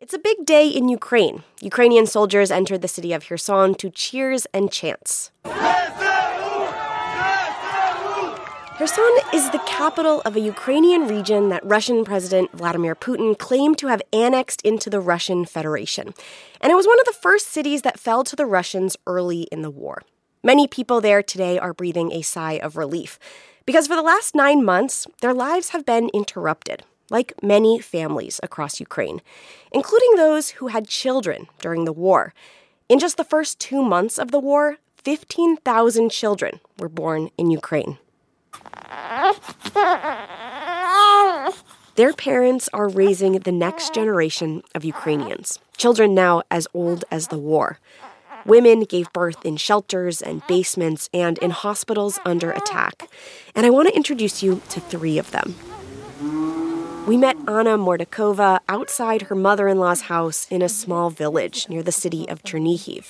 It's a big day in Ukraine. Ukrainian soldiers entered the city of Kherson to cheers and chants. Kherson is the capital of a Ukrainian region that Russian President Vladimir Putin claimed to have annexed into the Russian Federation. And it was one of the first cities that fell to the Russians early in the war. Many people there today are breathing a sigh of relief, because for the last 9 months, their lives have been interrupted, like many families across Ukraine, including those who had children during the war. In just the first 2 months of the war, 15,000 children were born in Ukraine. Their parents are raising the next generation of Ukrainians, children now as old as the war. Women gave birth in shelters and basements and in hospitals under attack. And I want to introduce you to 3 of them. We met Anna Mordakova outside her mother-in-law's house in a small village near the city of Chernihiv.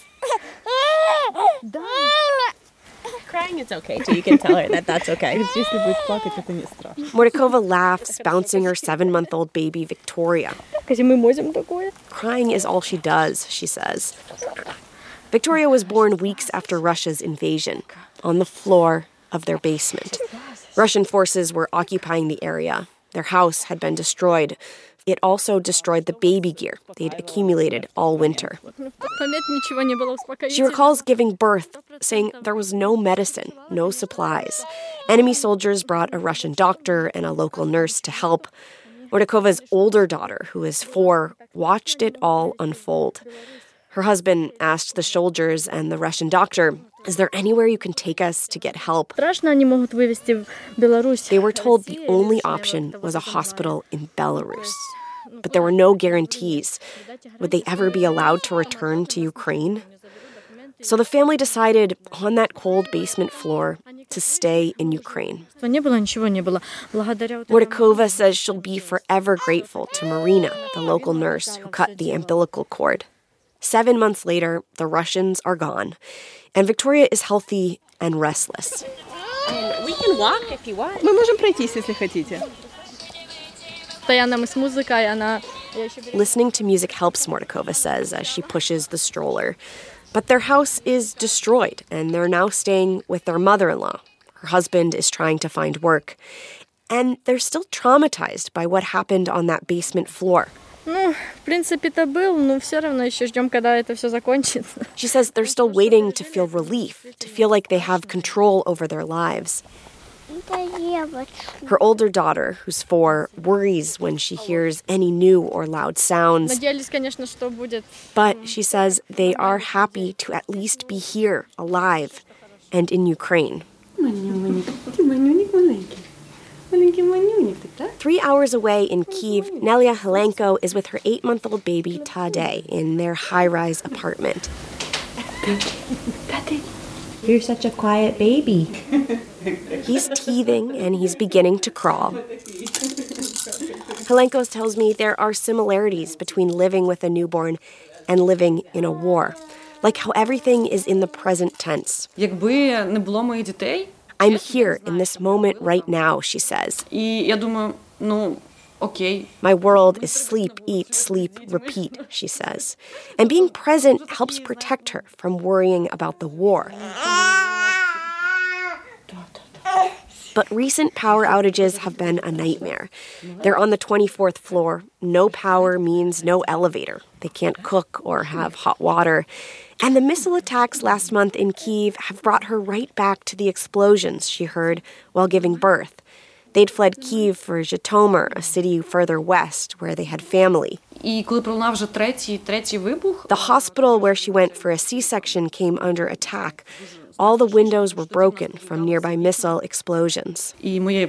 Crying is okay, too. You can tell her that that's okay. Mordakova laughs, bouncing her 7-month-old baby, Victoria. Crying is all she does, she says. Victoria was born weeks after Russia's invasion, on the floor of their basement. Russian forces were occupying the area. Their house had been destroyed. It also destroyed the baby gear they'd accumulated all winter. She recalls giving birth, saying there was no medicine, no supplies. Enemy soldiers brought a Russian doctor and a local nurse to help. Mordakova's older daughter, who is 4, watched it all unfold. Her husband asked the soldiers and the Russian doctor, "Is there anywhere you can take us to get help?" They were told the only option was a hospital in Belarus. But there were no guarantees. Would they ever be allowed to return to Ukraine? So the family decided on that cold basement floor to stay in Ukraine. Mordakova says she'll be forever grateful to Marina, the local nurse who cut the umbilical cord. 7 months later, the Russians are gone, and Victoria is healthy and restless. We can walk if you want. Мы можем пройтись, если хотите. Listening to music helps, Mordakova says, as she pushes the stroller. But their house is destroyed, and they're now staying with their mother-in-law. Her husband is trying to find work. And they're still traumatized by what happened on that basement floor. She says they're still waiting to feel relief, to feel like they have control over their lives. Her older daughter, who's 4, worries when she hears any new or loud sounds. But she says they are happy to at least be here, alive, and in Ukraine. 3 hours away in Kyiv, Nelia Helenko is with her 8-month-old baby, Tadej, in their high-rise apartment. You're such a quiet baby. He's teething and he's beginning to crawl. Helenko tells me there are similarities between living with a newborn and living in a war, like how everything is in the present tense. I'm here in this moment right now, she says. My world is sleep, eat, sleep, repeat, she says. And being present helps protect her from worrying about the war. But recent power outages have been a nightmare. They're on the 24th floor. No power means no elevator. They can't cook or have hot water. And the missile attacks last month in Kyiv have brought her right back to the explosions she heard while giving birth. They'd fled Kyiv for Zhytomyr, a city further west where they had family. The hospital where she went for a C-section came under attack. All the windows were broken from nearby missile explosions. She ended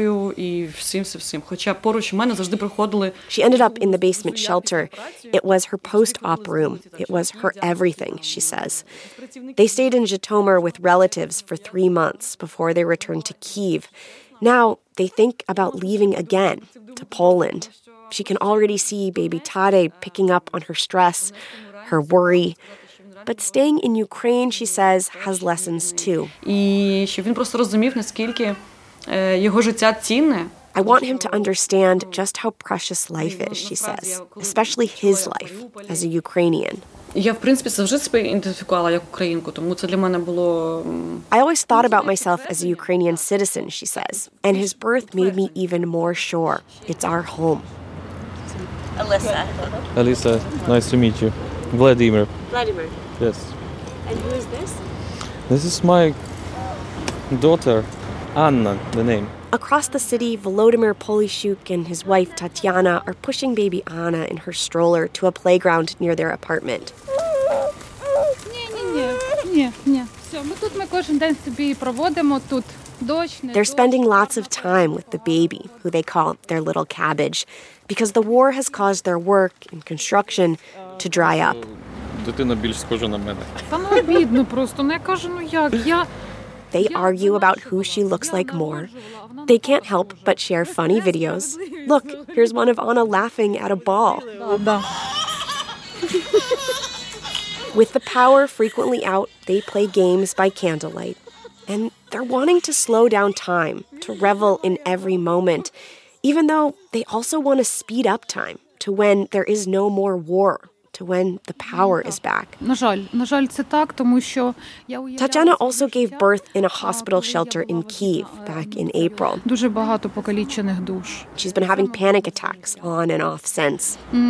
up in the basement shelter. It was her post-op room. It was her everything, she says. They stayed in Zhytomyr with relatives for 3 months before they returned to Kyiv. Now they think about leaving again to Poland. She can already see baby Tadej picking up on her stress, her worry. But staying in Ukraine, she says, has lessons too. I want him to understand just how precious life is, she says, especially his life as a Ukrainian. Я, в принципі, завжди себе ідентифікувала як українку, тому це для мене було... I always thought about myself as a Ukrainian citizen, she says, and his birth made me even more sure it's our home. Alyssa, nice to meet you. Vladimir. Vladimir. Yes. And who is this? This is my daughter, Anna, the name. Across the city, Volodymyr Polyshuk and his wife Tatiana are pushing baby Anna in her stroller to a playground near their apartment. They're spending lots of time with the baby, who they call their little cabbage, because the war has caused their work in construction to dry up. Дитина більш схожа на мене. They argue about who she looks like more. They can't help but share funny videos. Look, here's one of Anna laughing at a ball. With the power frequently out, they play games by candlelight. And they're wanting to slow down time, to revel in every moment, even though they also want to speed up time to when there is no more war, to when the power is back. Tatiana also gave birth in a hospital shelter in Kyiv back in April. She's been having panic attacks on and off since.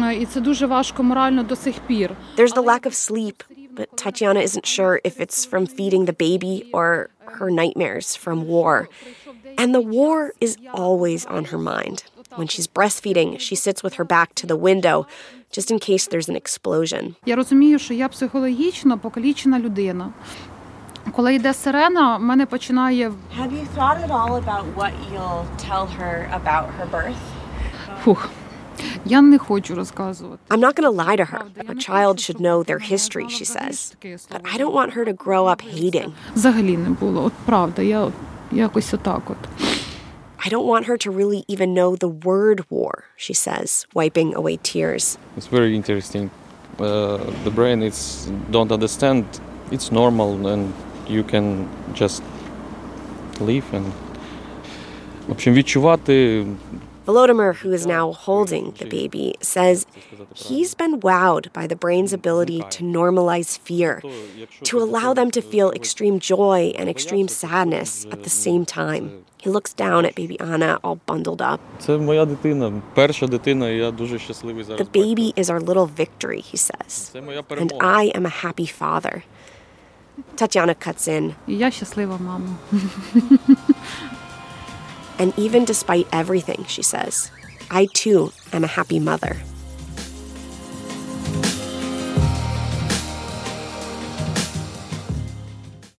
There's the lack of sleep, but Tatiana isn't sure if it's from feeding the baby or her nightmares from war. And the war is always on her mind. When she's breastfeeding, she sits with her back to the window, just in case there's an explosion. Я розумію, що я психологічно покалічена людина. Коли йде сирена, мене починає... Have you thought at all about what you'll tell her about her birth? Я не хочу розказувати. I'm not going to lie to her. A child should know their history, she says. But I don't want her to grow up hating. Взагалі не було. От правда, я якось отак от. I don't want her to really even know the word war, she says, wiping away tears. It's very interesting. The brain don't understand. It's normal and you can just live and... В общем, відчувати... Volodymyr, who is now holding the baby, says he's been wowed by the brain's ability to normalize fear, to allow them to feel extreme joy and extreme sadness at the same time. He looks down at baby Anna, all bundled up. Це моя дитина, перша дитина, і я дуже щасливий зараз. The baby is our little victory, he says. And I am a happy father. Tatiana cuts in. І я щаслива мама. And even despite everything, she says, I too am a happy mother.